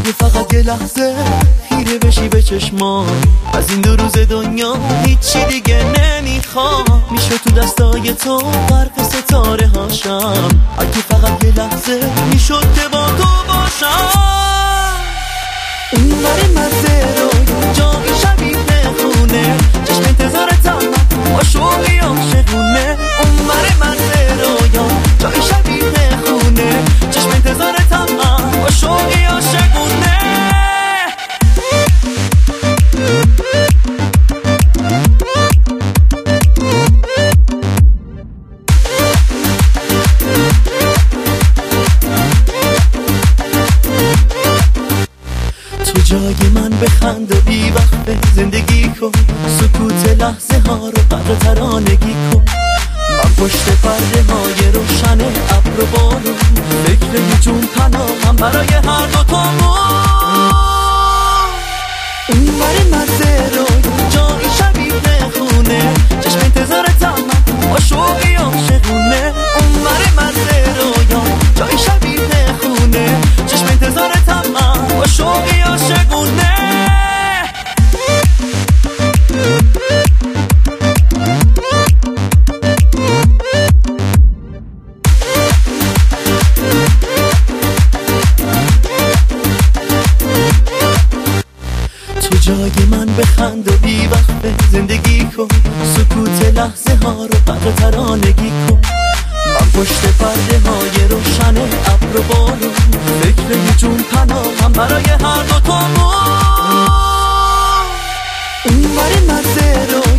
اگه فقط یه لحظه خیره بشی به چشمام، از این 2 روز دنیا هیچی دیگه نمیخوام. میشه تو دستای تو برق ستاره هاشم، اگه فقط یه لحظه میشد که با تو باشم. اون بر مزه رو جایی شبیه خونه، چشم انتظارتم با شوقی عاشقونه. اون بر مزه رو جایی شبیه خونه، چشم انتظارتم با شوقی عاشقونه. تو جای من بخند و بی وقت زندگی کن، سکوت لحظه ها رو قدر ترانگی کن. من پشت پرده های روشن ابر و بارون، فکر یه جون پناهم برای هر دوتامون. اون بر مزه رو جایی شبیه خونه، چشم انتظارتم با شوقی عاشقونه. اون بر مزه رو جایی شبیه خونه، چشم انتظارتم با شوقی عاشقونه. تو جای من بخند و بی وقت زندگی کن، سکوت لحظه ها رو قدر ترانگی کن. من پشت پرده های روشن ابر و بارون، فکر یه جون پناهم برای هر دوتامون. اون بر مزه رو